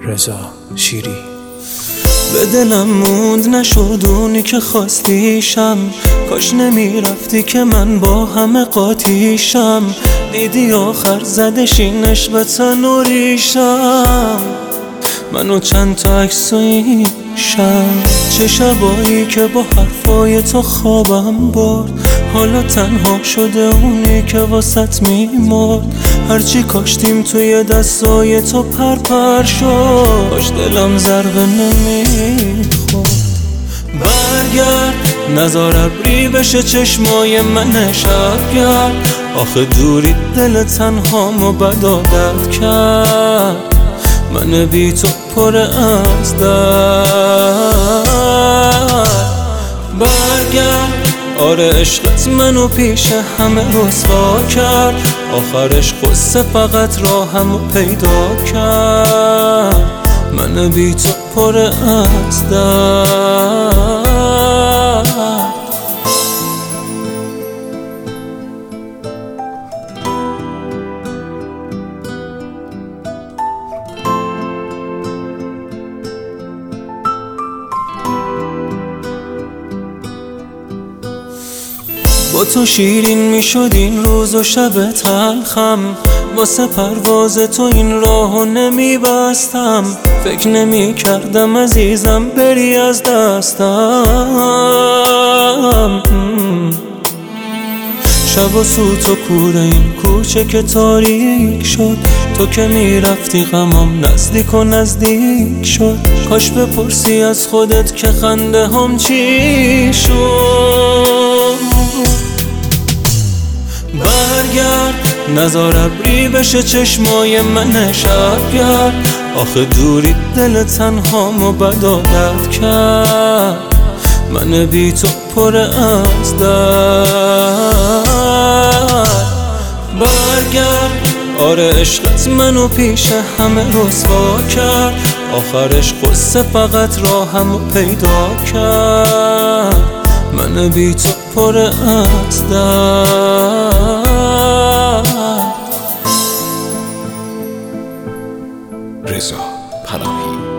رضا شیری. به دلم موند نشد اونی که خواستیشم، کاش نمیرفتی که من با همه قاطیشم. دیدی آخر زدش این عشق به تن و ریشم، منو چند تا عکس و ایشم. چه شبایی که با حرفای تو خوابم برد، حالا تنها شده اونی که واسط میمرد. هرچی کاشتیم توی دستای تو پرپر شد، کاش دلم ضربه نمیخورد. برگرد نزار ابری بشه چشمای من شبگرد، آخه دوری دل تنهامو بد عادت کرد. من بی تو پر از درد. برگرد آره عشقت منو پیش همه رسوا کرد، آخرش قصه فقط راهمو پیدا کرد. من بی تو پر از درد. با تو شیرین میشد این روز و شب تلخم، واسه پرواز تو این راهو نمیبستم. فکر نمیکردم عزیزم بری از دستم. شب و سوت و کوره این کوچه که تاریک شد، تو که میرفتی غمام نزدیک و نزدیک شد. کاش بپرسی از خودت که خنده هم چی شد. برگرد نزار ابری بشه چشمای من شبگرد، آخه دوری دل تنهامو بد عادت کرد. من بی تو پر از درد. برگرد آره عشقت منو پیش همه رسوا کرد، آخرش قصه فقط راهمو پیدا کرد. من بی تو پر از درد. رضا پناهی.